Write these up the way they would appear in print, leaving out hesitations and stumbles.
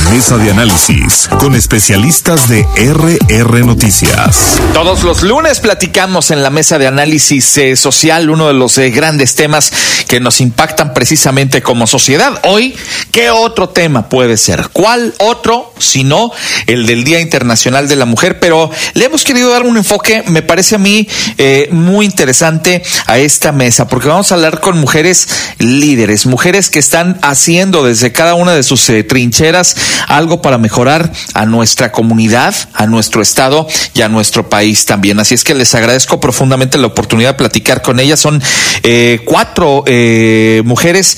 Mesa de análisis con especialistas de RR Noticias. Todos los lunes platicamos en la mesa de análisis social uno de los grandes temas que nos impactan precisamente como sociedad. Hoy, ¿qué otro tema puede ser? ¿Cuál otro, si no el del Día Internacional de la Mujer? Pero le hemos querido dar un enfoque, me parece a mí, muy interesante a esta mesa, porque vamos a hablar con mujeres líderes, mujeres que están haciendo desde cada una de sus trincheras algo para mejorar a nuestra comunidad, a nuestro estado y a nuestro país también. Así es que les agradezco profundamente la oportunidad de platicar con ellas. Son 4 mujeres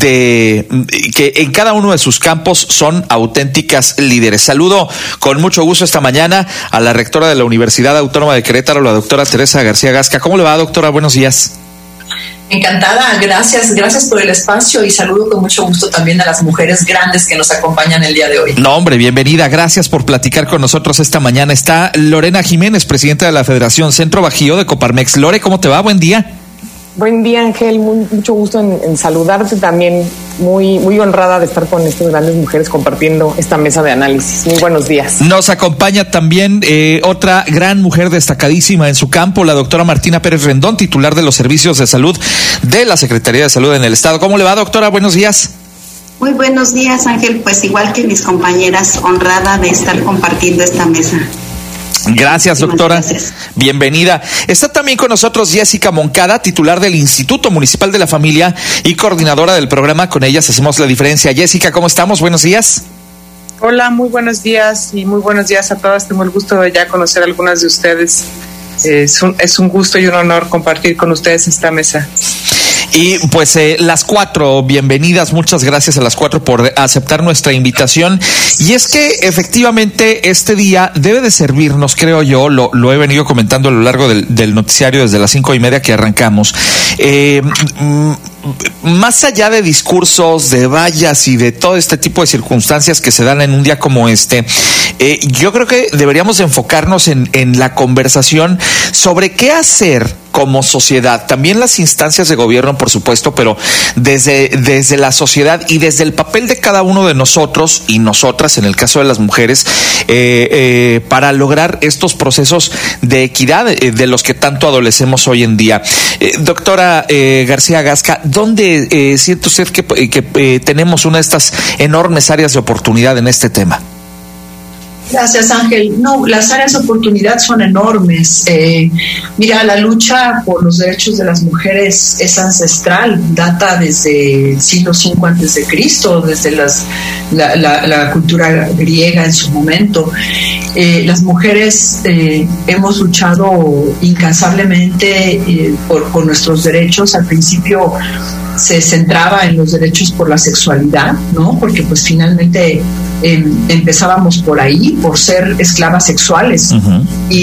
que en cada uno de sus campos son auténticas líderes. Saludo con mucho gusto esta mañana a la rectora de la Universidad Autónoma de Querétaro, la doctora Teresa García Gasca. ¿Cómo le va, doctora? Buenos días. Encantada, gracias por el espacio y saludo con mucho gusto también a las mujeres grandes que nos acompañan el día de hoy. No, hombre, bienvenida, gracias por platicar con nosotros esta mañana. Está Lorena Jiménez, presidenta de la Federación Centro Bajío de Coparmex. Lore, ¿cómo te va? Buen día. Buen día, Ángel, mucho gusto en saludarte también, muy honrada de estar con estas grandes mujeres compartiendo esta mesa de análisis. Muy buenos días. Nos acompaña también otra gran mujer destacadísima en su campo, la doctora Martina Pérez Rendón, titular de los servicios de salud de la Secretaría de Salud en el Estado. ¿Cómo le va, doctora? Buenos días. Muy buenos días, Ángel, pues igual que mis compañeras, honrada de estar compartiendo esta mesa. Gracias, doctora. Gracias. Bienvenida. Está también con nosotros Jessica Moncada, titular del Instituto Municipal de la Familia y coordinadora del programa Con Ellas Hacemos la Diferencia. Jessica, ¿cómo estamos? Buenos días. Hola, muy buenos días y muy buenos días a todas. Tengo el gusto de ya conocer a algunas de ustedes. Es un gusto y un honor compartir con ustedes esta mesa. Y pues las 4, bienvenidas, muchas gracias a las 4 por aceptar nuestra invitación. Y es que efectivamente este día debe de servirnos, creo yo, lo he venido comentando a lo largo del noticiario desde las 5:30 que arrancamos. Más allá de discursos, de vallas y de todo este tipo de circunstancias que se dan en un día como este, yo creo que deberíamos enfocarnos en la conversación sobre qué hacer como sociedad, también las instancias de gobierno, por supuesto, pero desde la sociedad y desde el papel de cada uno de nosotros y nosotras, en el caso de las mujeres, para lograr estos procesos de equidad de los que tanto adolecemos hoy en día. Doctora García Gasca, ¿dónde siente usted que tenemos una de estas enormes áreas de oportunidad en este tema? Gracias, Ángel. No, las áreas de oportunidad son enormes. Mira, la lucha por los derechos de las mujeres es ancestral, data desde el siglo V a.C., desde la cultura griega en su momento. Las mujeres hemos luchado incansablemente por nuestros derechos. Al principio se centraba en los derechos por la sexualidad, ¿no? Porque pues finalmente empezábamos por ahí, por ser esclavas sexuales. Uh-huh.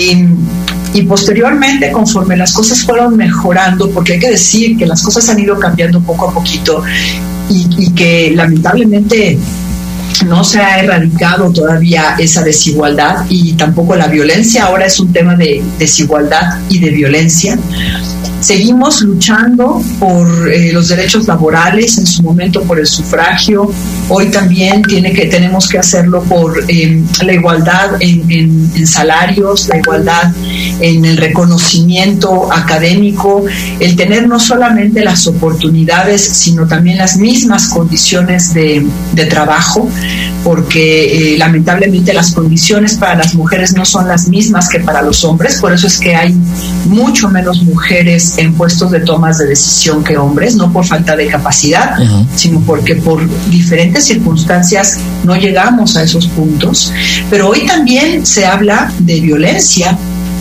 Y posteriormente, conforme las cosas fueron mejorando, porque hay que decir que las cosas han ido cambiando poco a poquito y que lamentablemente no se ha erradicado todavía esa desigualdad y tampoco la violencia. Ahora es un tema de desigualdad y de violencia. Seguimos luchando por los derechos laborales, en su momento por el sufragio. Hoy también tenemos que hacerlo por la igualdad en salarios, la igualdad en el reconocimiento académico, el tener no solamente las oportunidades, sino también las mismas condiciones de trabajo, porque lamentablemente las condiciones para las mujeres no son las mismas que para los hombres. Por eso es que hay mucho menos mujeres en puestos de tomas de decisión que hombres, no por falta de capacidad, uh-huh, sino porque por diferentes circunstancias no llegamos a esos puntos. Pero hoy también se habla de violencia,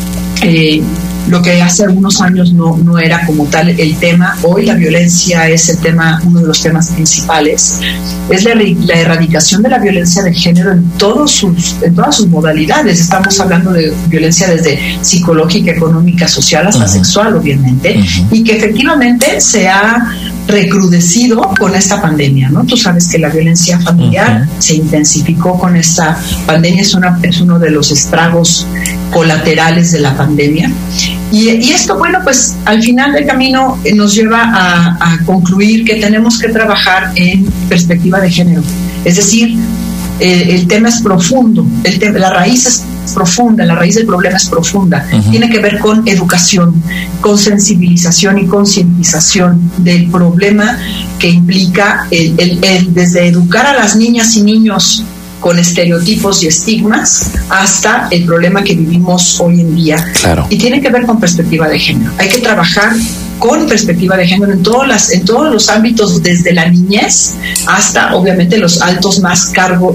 lo que hace algunos años no era como tal el tema. Hoy la violencia es el tema, uno de los temas principales. Es la erradicación de la violencia de género en todas sus modalidades. Estamos hablando de violencia desde psicológica, económica, social hasta uh-huh, sexual, obviamente, uh-huh, y que efectivamente se ha recrudecido con esta pandemia, ¿no? Tú sabes que la violencia familiar uh-huh, se intensificó con esta pandemia, es uno de los estragos colaterales de la pandemia. Y esto, bueno, pues al final del camino nos lleva a concluir que tenemos que trabajar en perspectiva de género. Es decir, el tema es profundo, la raíz es profunda, la raíz del problema es profunda. Tiene que ver con educación, con sensibilización y concientización del problema que implica desde educar a las niñas y niños con estereotipos y estigmas hasta el problema que vivimos hoy en día. Claro. Y tiene que ver con perspectiva de género. Hay que trabajar con perspectiva de género en todos los ámbitos, desde la niñez hasta obviamente los cargos más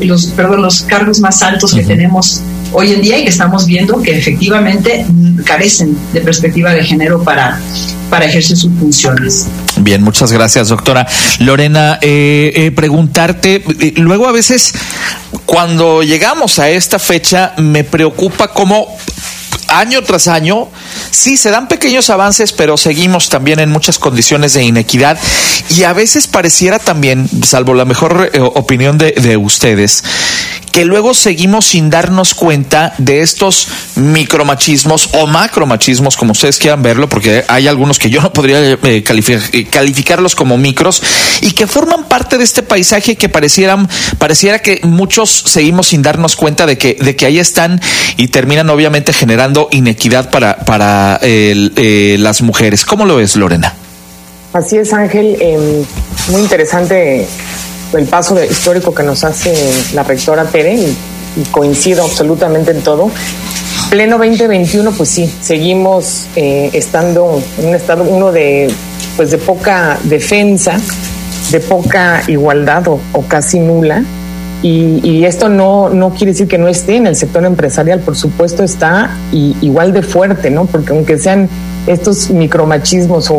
altos que tenemos hoy en día y que estamos viendo que efectivamente carecen de perspectiva de género para ejercer sus funciones. Bien, muchas gracias, doctora. Lorena, preguntarte, luego a veces cuando llegamos a esta fecha me preocupa cómo año tras año sí se dan pequeños avances, pero seguimos también en muchas condiciones de inequidad y a veces pareciera también, salvo la mejor opinión de ustedes, que luego seguimos sin darnos cuenta de estos micromachismos o macromachismos, como ustedes quieran verlo, porque hay algunos que yo no podría calificarlos como micros y que forman parte de este paisaje que pareciera que muchos seguimos sin darnos cuenta de que ahí están y terminan obviamente generando inequidad para las mujeres. ¿Cómo lo ves, Lorena? Así es, Ángel. Muy interesante el paso histórico que nos hace la rectora Tere y coincido absolutamente en todo. Pleno 2021, pues sí, seguimos estando en un estado de poca defensa, de poca igualdad o casi nula. Y esto no quiere decir que no esté en el sector empresarial, por supuesto está igual de fuerte, ¿no? Porque aunque sean estos micromachismos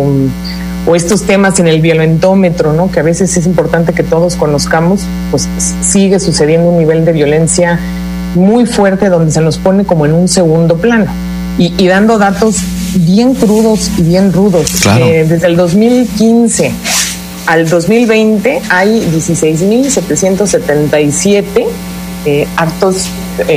o estos temas en el violentómetro, ¿no? Que a veces es importante que todos conozcamos, pues sigue sucediendo un nivel de violencia muy fuerte donde se nos pone como en un segundo plano y dando datos bien crudos y bien rudos. Claro. Desde el 2015 al 2020 hay 16,777 actos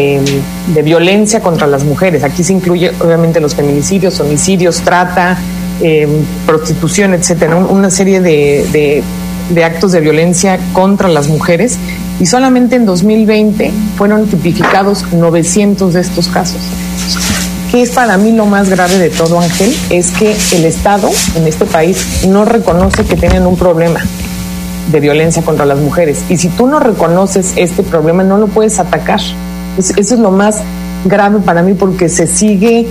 de violencia contra las mujeres. Aquí se incluye obviamente los feminicidios, homicidios, trata, prostitución, etcétera, una serie de actos de violencia contra las mujeres, y solamente en 2020 fueron tipificados 900 de estos casos. ¿Qué es para mí lo más grave de todo, Ángel? Es que el Estado en este país no reconoce que tienen un problema de violencia contra las mujeres, y si tú no reconoces este problema no lo puedes atacar. Eso es lo más grave para mí, porque se sigue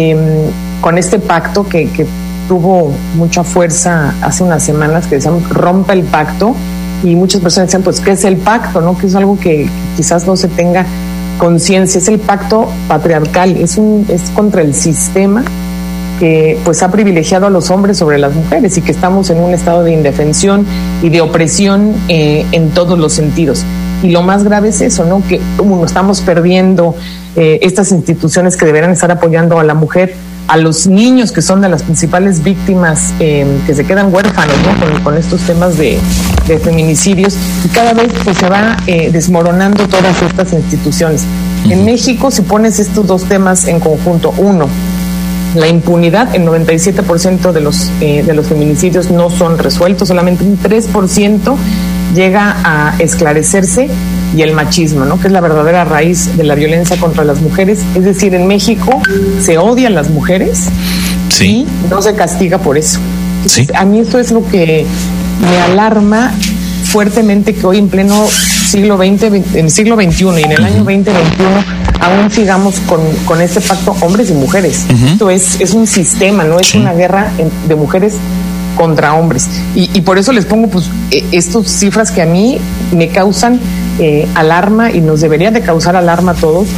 con este pacto que tuvo mucha fuerza hace unas semanas, que decían rompa el pacto, y muchas personas decían, pues, ¿qué es el pacto? ¿No? Que es algo que quizás no se tenga conciencia. Es el pacto patriarcal, es contra el sistema que pues ha privilegiado a los hombres sobre las mujeres y que estamos en un estado de indefensión y de opresión en todos los sentidos. Y lo más grave es eso, ¿no? Que estamos perdiendo estas instituciones que deberán estar apoyando a la mujer, a los niños que son de las principales víctimas que se quedan huérfanos, ¿no? con estos temas de feminicidios, y cada vez pues se va desmoronando todas estas instituciones. En México, si pones estos dos temas en conjunto, uno, la impunidad, el 97% de los feminicidios no son resueltos, solamente un 3% llega a esclarecerse, y el machismo, ¿no? Que es la verdadera raíz de la violencia contra las mujeres. Es decir, en México se odian las mujeres, sí, y no se castiga por eso. Entonces, sí, a mí esto es lo que me alarma fuertemente, que hoy en pleno siglo XX, en el siglo XXI y en el año 2021 aún sigamos con este pacto hombres y mujeres. Esto es un sistema, no es una guerra de mujeres contra hombres, y por eso les pongo pues estas cifras que a mí me causan alarma, y nos debería de causar alarma a todos.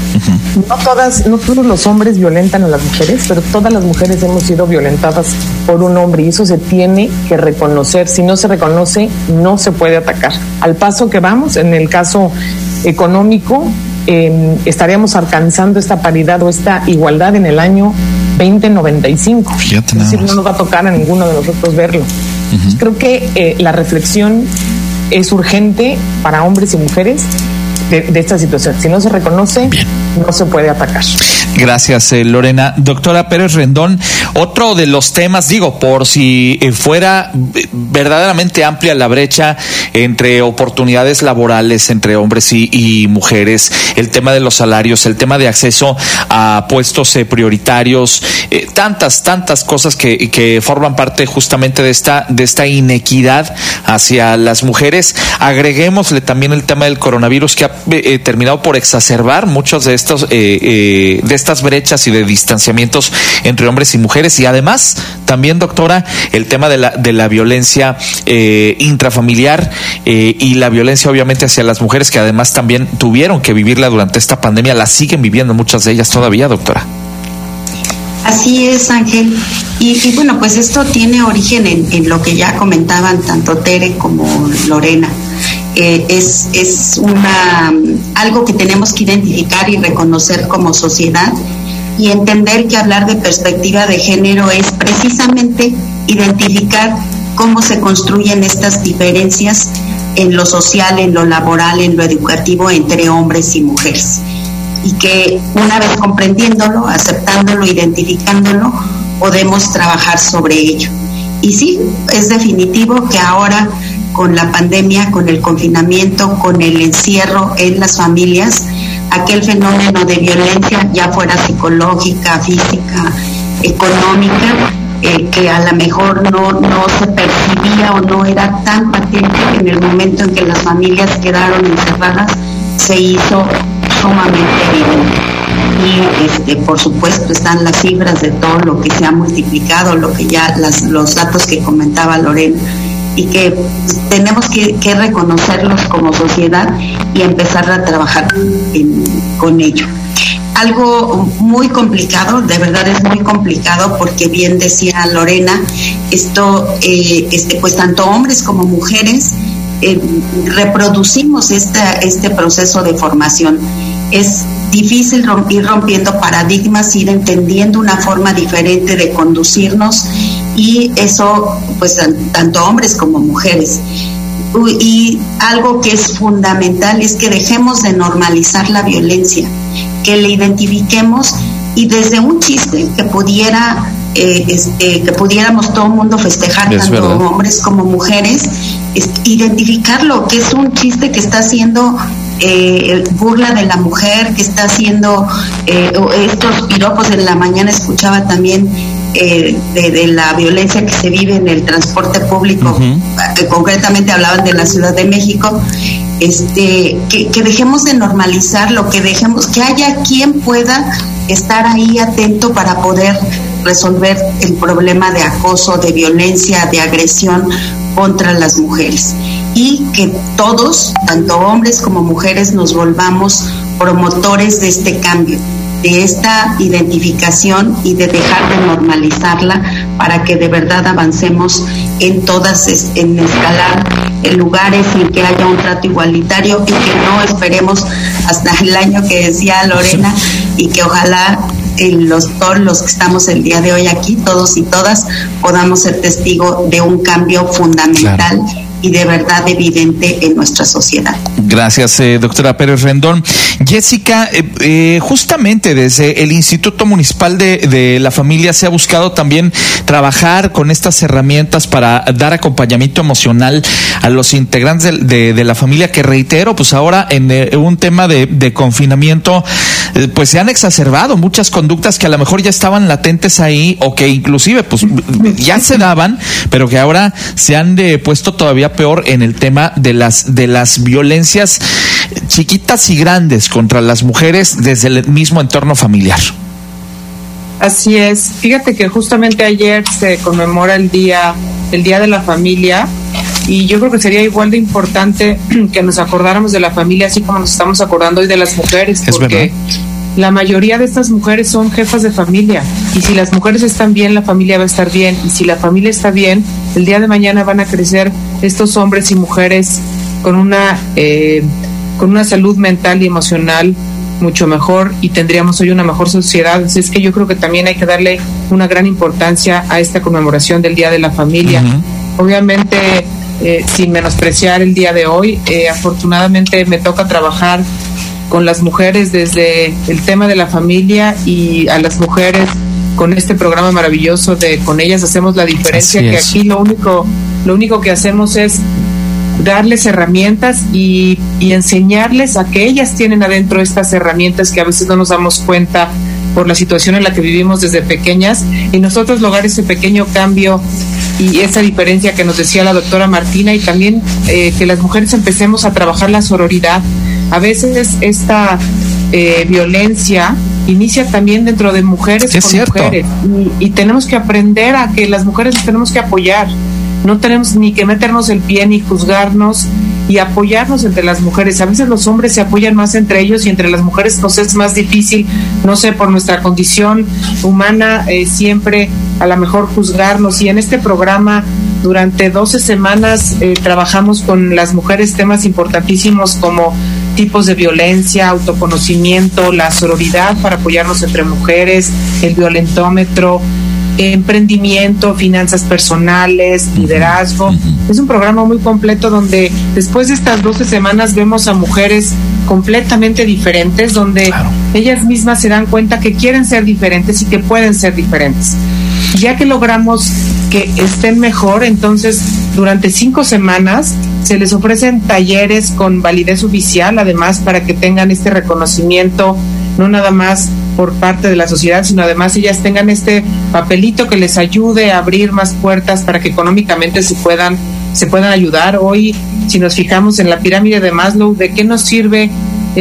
No todos los hombres violentan a las mujeres, pero todas las mujeres hemos sido violentadas por un hombre, y eso se tiene que reconocer. Si no se reconoce, no se puede atacar. Al paso que vamos, en el caso económico, estaríamos alcanzando esta paridad o esta igualdad en el año 2095. Es decir, no nos va a tocar a ninguno de nosotros verlo. Creo que la reflexión es urgente para hombres y mujeres de esta situación. Si no se reconoce, no se puede atacar. Gracias, Lorena. Doctora Pérez Rendón, Otro de los temas, digo, por si fuera verdaderamente amplia la brecha entre oportunidades laborales entre hombres y mujeres, el tema de los salarios, el tema de acceso a puestos prioritarios, tantas cosas que forman parte justamente de esta inequidad hacia las mujeres. Agreguémosle también el tema del coronavirus, que ha terminado por exacerbar muchos de estas brechas y de distanciamientos entre hombres y mujeres, y además también, doctora, el tema de la violencia intrafamiliar y la violencia obviamente hacia las mujeres, que además también tuvieron que vivirla durante esta pandemia, la siguen viviendo muchas de ellas todavía, doctora. Así es, Ángel. Y bueno, pues esto tiene origen en lo que ya comentaban tanto Tere como Lorena. Es algo que tenemos que identificar y reconocer como sociedad, y entender que hablar de perspectiva de género es precisamente identificar cómo se construyen estas diferencias en lo social, en lo laboral, en lo educativo entre hombres y mujeres. Y que una vez comprendiéndolo, aceptándolo, identificándolo, podemos trabajar sobre ello. Y sí, es definitivo que ahora, con la pandemia, con el confinamiento, con el encierro en las familias, aquel fenómeno de violencia, ya fuera psicológica, física, económica, que a lo mejor no se percibía o no era tan patente en el momento en que las familias quedaron encerradas, se hizo sumamente evidente. Y por supuesto están las cifras de todo lo que se ha multiplicado, lo que ya los datos que comentaba Lorena, y que tenemos que reconocerlos como sociedad y empezar a trabajar con ello. Algo muy complicado, de verdad es muy complicado, porque bien decía Lorena, esto pues tanto hombres como mujeres reproducimos este proceso de formación. Es difícil ir rompiendo paradigmas, ir entendiendo una forma diferente de conducirnos, y eso pues tanto hombres como mujeres. Y algo que es fundamental es que dejemos de normalizar la violencia, que le identifiquemos, y desde un chiste que pudiéramos todo el mundo festejar, tanto verdad, hombres como mujeres, identificarlo, que es un chiste que está haciendo burla de la mujer, que está haciendo estos piropos. En la mañana escuchaba también de la violencia que se vive en el transporte público, concretamente hablaban de la Ciudad de México. Que dejemos de normalizarlo, que haya quien pueda estar ahí atento para poder resolver el problema de acoso, de violencia, de agresión contra las mujeres, y que todos, tanto hombres como mujeres, nos volvamos promotores de este cambio, de esta identificación, y de dejar de normalizarla, para que de verdad avancemos en escalar en lugares en que haya un trato igualitario, y que no esperemos hasta el año que decía Lorena, y que ojalá todos los que estamos el día de hoy aquí, todos y todas, podamos ser testigos de un cambio fundamental. Claro. Y de verdad evidente en nuestra sociedad. Gracias, doctora Pérez Rendón. Jessica, justamente desde el Instituto Municipal de la Familia se ha buscado también trabajar con estas herramientas para dar acompañamiento emocional a los integrantes de la familia, que reitero, pues ahora en un tema de confinamiento, pues se han exacerbado muchas conductas que a lo mejor ya estaban latentes ahí, o que inclusive pues ya se daban, pero que ahora se han puesto todavía peor en el tema de las violencias chiquitas y grandes contra las mujeres desde el mismo entorno familiar. Así es. Fíjate que justamente ayer se conmemora el día de la familia, y yo creo que sería igual de importante que nos acordáramos de la familia, así como nos estamos acordando hoy de las mujeres, porque la mayoría de estas mujeres son jefas de familia, y si las mujeres están bien, la familia va a estar bien, y si la familia está bien, el día de mañana van a crecer estos hombres y mujeres con una salud mental y emocional mucho mejor, y tendríamos hoy una mejor sociedad. Así es que yo creo que también hay que darle una gran importancia a esta conmemoración del Día de la Familia. Obviamente, sin menospreciar el día de hoy, afortunadamente me toca trabajar con las mujeres desde el tema de la familia, y a las mujeres con este programa maravilloso de Con Ellas Hacemos la Diferencia, que aquí lo único que hacemos es darles herramientas y enseñarles a que ellas tienen adentro estas herramientas que a veces no nos damos cuenta por la situación en la que vivimos desde pequeñas, y nosotros lograr ese pequeño cambio y esa diferencia que nos decía la doctora Martina, y también que las mujeres empecemos a trabajar la sororidad. A veces esta violencia inicia también dentro de mujeres con mujeres, y tenemos que aprender a que las mujeres nos tenemos que apoyar. No tenemos ni que meternos el pie ni juzgarnos, y apoyarnos entre las mujeres. A veces los hombres se apoyan más entre ellos y entre las mujeres nos es más difícil, no sé, por nuestra condición humana, siempre a lo mejor juzgarnos. Y en este programa durante 12 semanas trabajamos con las mujeres temas importantísimos como tipos de violencia, autoconocimiento, la sororidad para apoyarnos entre mujeres, el violentómetro, emprendimiento, finanzas personales, liderazgo. Es un programa muy completo donde después de estas 12 semanas vemos a mujeres completamente diferentes, donde ellas mismas se dan cuenta que quieren ser diferentes y que pueden ser diferentes. Ya que logramos que estén mejor, entonces durante 5 semanas se les ofrecen talleres con validez oficial, además, para que tengan este reconocimiento, no nada más por parte de la sociedad, sino además ellas tengan este papelito que les ayude a abrir más puertas para que económicamente se puedan ayudar. Hoy, si nos fijamos en la pirámide de Maslow, ¿de qué nos sirve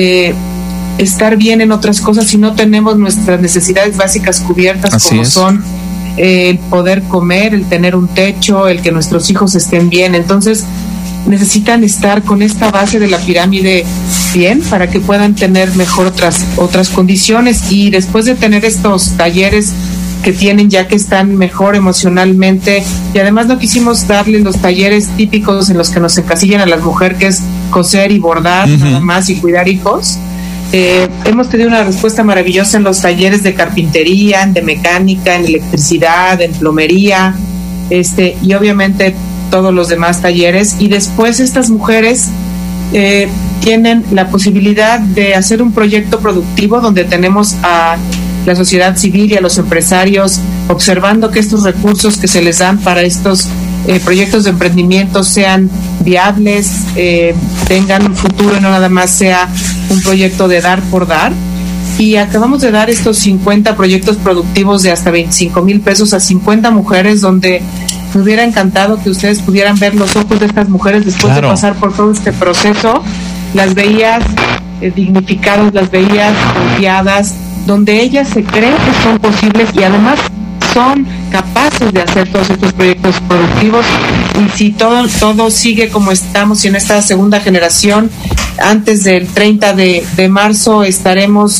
estar bien en otras cosas si no tenemos nuestras necesidades básicas cubiertas? Así como es. Son el poder comer, el tener un techo, el que nuestros hijos estén bien? Entonces necesitan estar con esta base de la pirámide bien para que puedan tener mejor otras condiciones. Y después de tener estos talleres que tienen, ya que están mejor emocionalmente, y además no quisimos darles los talleres típicos en los que nos encasillan a las mujeres, que es coser y bordar nada más y cuidar hijos. Hemos tenido una respuesta maravillosa en los talleres de carpintería, de mecánica, en electricidad, en plomería, y obviamente todos los demás talleres. Y después estas mujeres tienen la posibilidad de hacer un proyecto productivo donde tenemos a la sociedad civil y a los empresarios observando que estos recursos que se les dan para estos proyectos de emprendimiento sean viables, tengan un futuro y no nada más sea un proyecto de dar por dar. Y acabamos de dar estos 50 proyectos productivos de hasta 25,000 pesos a 50 mujeres, donde me hubiera encantado que ustedes pudieran ver los ojos de estas mujeres después de pasar por todo este proceso. Las veías dignificadas, las veías confiadas, donde ellas se creen que son posibles y además son capaces de hacer todos estos proyectos productivos. Y si todo sigue como estamos y en esta segunda generación, antes del 30 de marzo estaremos,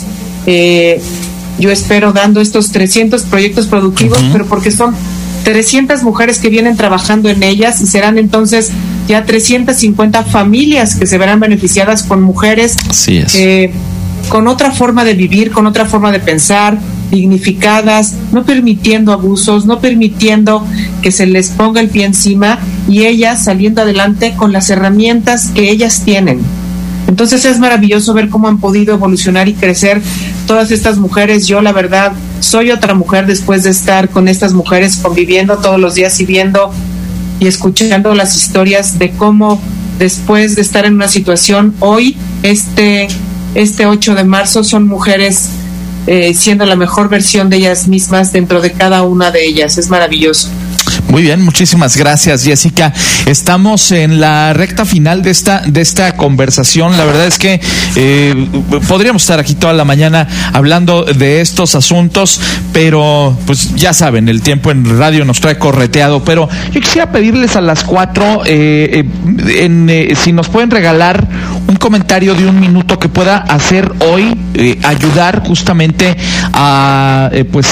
yo espero, dando estos 300 proyectos productivos, pero porque son 300 mujeres que vienen trabajando en ellas, y serán entonces ya 350 familias que se verán beneficiadas con mujeres con otra forma de vivir, con otra forma de pensar, dignificadas, no permitiendo abusos, no permitiendo que se les ponga el pie encima, y ellas saliendo adelante con las herramientas que ellas tienen. Entonces es maravilloso ver cómo han podido evolucionar y crecer todas estas mujeres. Yo, la verdad, soy otra mujer después de estar con estas mujeres, conviviendo todos los días y viendo y escuchando las historias de cómo después de estar en una situación, hoy, este 8 de marzo, son mujeres siendo la mejor versión de ellas mismas dentro de cada una de ellas. Es maravilloso. Muy bien, muchísimas gracias, Jessica. Estamos en la recta final de esta conversación. La verdad es que podríamos estar aquí toda la mañana hablando de estos asuntos, pero pues ya saben, el tiempo en radio nos trae correteado. Pero yo quisiera pedirles a las 4 si nos pueden regalar un comentario de 1 minuto que pueda hacer hoy, ayudar justamente a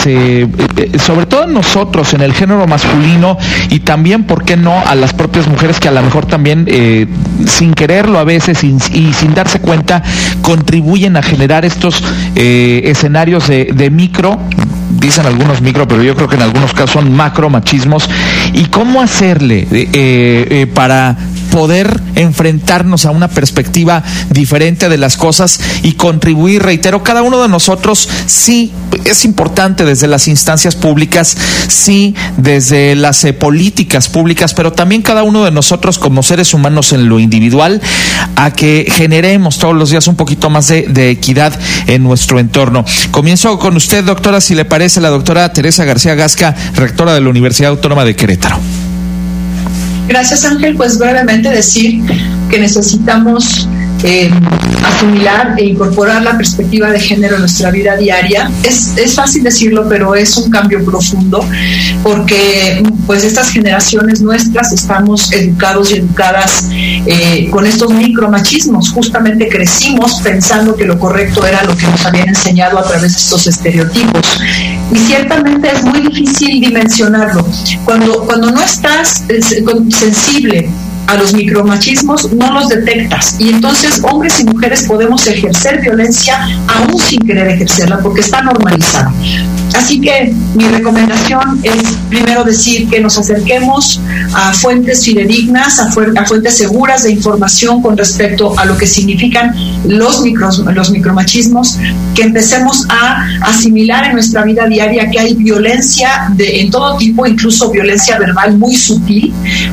sobre todo nosotros en el género masculino, y también, ¿por qué no?, a las propias mujeres que a lo mejor también sin quererlo a veces y sin darse cuenta contribuyen a generar estos escenarios de micro, dicen algunos micro, pero yo creo que en algunos casos son macro machismos. Y cómo hacerle para poder enfrentarnos a una perspectiva diferente de las cosas y contribuir, reitero, cada uno de nosotros. Sí, es importante desde las instancias públicas, sí, desde las políticas públicas, pero también cada uno de nosotros como seres humanos en lo individual, a que generemos todos los días un poquito más de equidad en nuestro entorno. Comienzo con usted, doctora, si le parece, la doctora Teresa García Gasca, rectora de la Universidad Autónoma de Querétaro. Gracias, Ángel. Pues brevemente decir que necesitamos asimilar e incorporar la perspectiva de género en nuestra vida diaria. Es fácil decirlo, pero es un cambio profundo, porque pues estas generaciones nuestras estamos educados y educadas con estos micromachismos. Justamente crecimos pensando que lo correcto era lo que nos habían enseñado a través de estos estereotipos. Y ciertamente es muy difícil dimensionarlo. Cuando no estás sensible a los micromachismos, no los detectas, y entonces hombres y mujeres podemos ejercer violencia aún sin querer ejercerla porque está normalizada. Así que mi recomendación es primero decir que nos acerquemos a fuentes fidedignas, a fuentes seguras de información con respecto a lo que significan los micromachismos, que empecemos a asimilar en nuestra vida diaria que hay violencia en todo tipo, incluso violencia verbal muy sutil.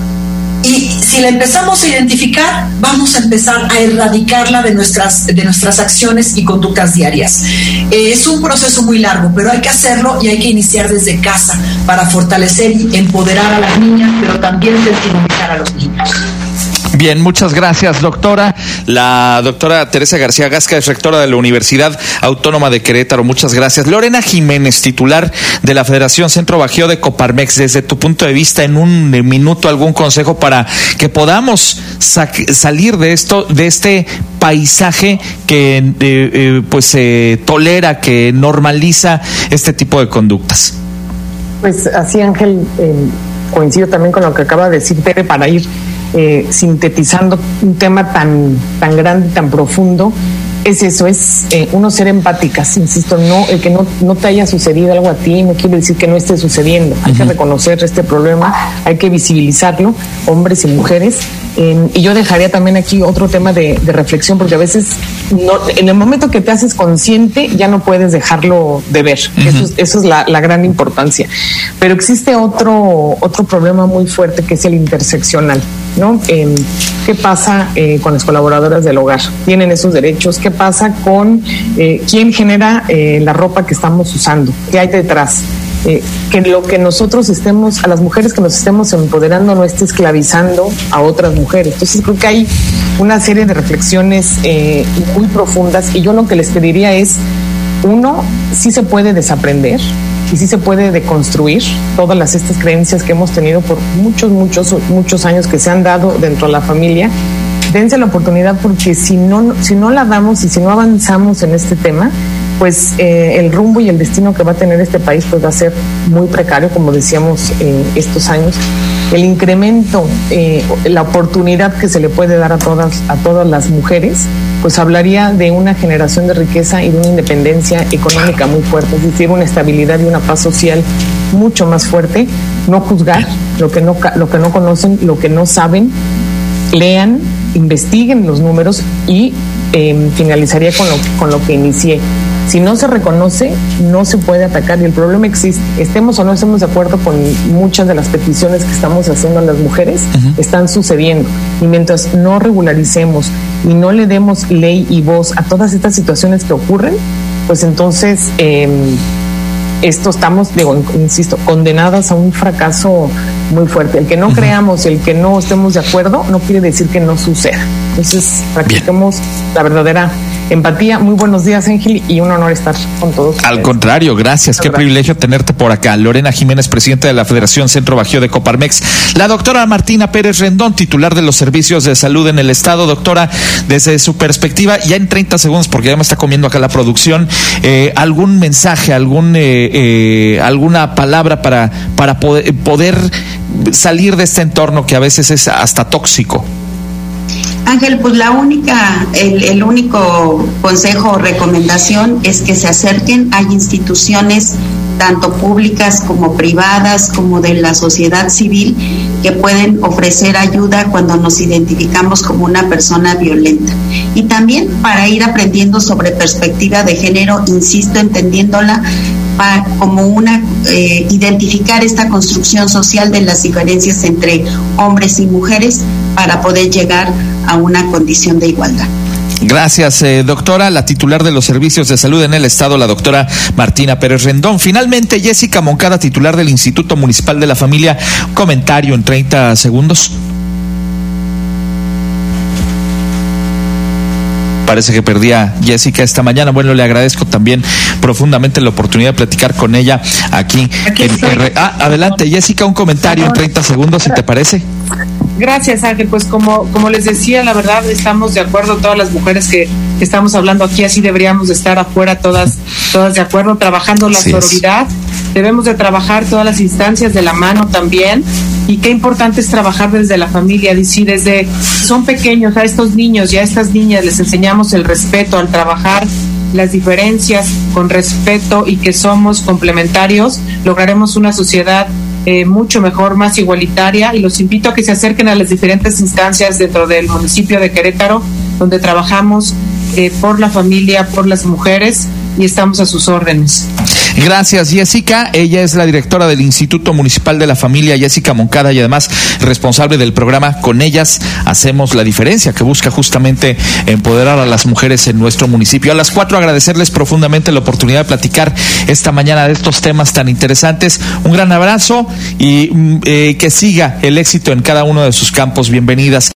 Y si la empezamos a identificar, vamos a empezar a erradicarla de nuestras acciones y conductas diarias. Es un proceso muy largo, pero hay que hacerlo y hay que iniciar desde casa para fortalecer y empoderar a las niñas, pero también sensibilizar a los niños. Bien, muchas gracias, doctora. La doctora Teresa García Gasca es rectora de la Universidad Autónoma de Querétaro. Muchas gracias. Lorena Jiménez, titular de la Federación Centro Bajío de Coparmex. Desde tu punto de vista, en un minuto, algún consejo para que podamos salir de este paisaje que tolera, que normaliza este tipo de conductas. Pues así, Ángel, coincido también con lo que acaba de decir Tere, para ir sintetizando un tema tan grande, tan profundo. Es eso, es uno ser empáticas, insisto, el que no te haya sucedido algo a ti no quiere decir que no esté sucediendo. Hay que reconocer este problema, hay que visibilizarlo, hombres y mujeres. Y yo dejaría también aquí otro tema de reflexión, porque a veces en el momento que te haces consciente ya no puedes dejarlo de ver. Eso es la gran importancia. Pero existe otro problema muy fuerte, que es el interseccional, ¿no? ¿Qué pasa con las colaboradoras del hogar? ¿Tienen esos derechos? ¿Qué pasa con quién genera la ropa que estamos usando? ¿Qué hay detrás? Que lo que nosotros a las mujeres que nos estemos empoderando no esté esclavizando a otras mujeres. Entonces creo que hay una serie de reflexiones muy profundas, y yo lo que les pediría es, uno, sí se puede desaprender y sí se puede deconstruir todas estas creencias que hemos tenido por muchos años, que se han dado dentro de la familia. Dense la oportunidad, porque si no la damos y si no avanzamos en este tema, pues el rumbo y el destino que va a tener este país pues va a ser muy precario, como decíamos estos años. El incremento, la oportunidad que se le puede dar a todas las mujeres, pues hablaría de una generación de riqueza y de una independencia económica muy fuerte, es decir, una estabilidad y una paz social mucho más fuerte. No juzgar lo que no conocen, lo que no saben. Lean, investiguen los números, y finalizaría con lo que inicié. Si no se reconoce, no se puede atacar, y el problema existe. Estemos o no estemos de acuerdo con muchas de las peticiones que estamos haciendo a las mujeres, están sucediendo. Y mientras no regularicemos y no le demos ley y voz a todas estas situaciones que ocurren, pues entonces estamos, insisto, condenadas a un fracaso muy fuerte. El que no creamos, el que no estemos de acuerdo, no quiere decir que no suceda. Entonces, practiquemos la verdadera empatía. Muy buenos días, Ángel, y un honor estar con todos. Al contrario, gracias. Qué privilegio tenerte por acá. Lorena Jiménez, presidenta de la Federación Centro Bajío de Coparmex. La doctora Martina Pérez Rendón, titular de los servicios de salud en el Estado. Doctora, desde su perspectiva, ya en 30 segundos, porque ya me está comiendo acá la producción, algún mensaje, alguna palabra para poder salir de este entorno que a veces es hasta tóxico. Ángel, pues el único consejo o recomendación es que se acerquen. Hay instituciones tanto públicas como privadas, como de la sociedad civil, que pueden ofrecer ayuda cuando nos identificamos como una persona violenta. Y también para ir aprendiendo sobre perspectiva de género, insisto, entendiéndola como identificar esta construcción social de las diferencias entre hombres y mujeres para poder llegar a una condición de igualdad. Gracias, doctora. La titular de los servicios de salud en el estado, la doctora Martina Pérez Rendón. Finalmente, Jessica Moncada, titular del Instituto Municipal de la Familia, comentario en 30 segundos. Parece que perdí a Jessica esta mañana. Bueno, le agradezco también profundamente la oportunidad de platicar con ella aquí en adelante, Jessica, un comentario en 30 segundos, si te parece. Gracias, Ángel. Pues como les decía, la verdad estamos de acuerdo, todas las mujeres que estamos hablando aquí, así deberíamos de estar afuera todas de acuerdo, trabajando la sororidad. Debemos de trabajar todas las instancias de la mano también, y qué importante es trabajar desde la familia. Si desde son pequeños a estos niños y a estas niñas les enseñamos el respeto al trabajar las diferencias con respeto y que somos complementarios, lograremos una sociedad mucho mejor, más igualitaria, y los invito a que se acerquen a las diferentes instancias dentro del municipio de Querétaro, donde trabajamos por la familia, por las mujeres, y estamos a sus órdenes. Gracias, Jessica. Ella es la directora del Instituto Municipal de la Familia, Jessica Moncada, y además responsable del programa Con Ellas Hacemos la Diferencia, que busca justamente empoderar a las mujeres en nuestro municipio. A las 4, agradecerles profundamente la oportunidad de platicar esta mañana de estos temas tan interesantes. Un gran abrazo y que siga el éxito en cada uno de sus campos. Bienvenidas.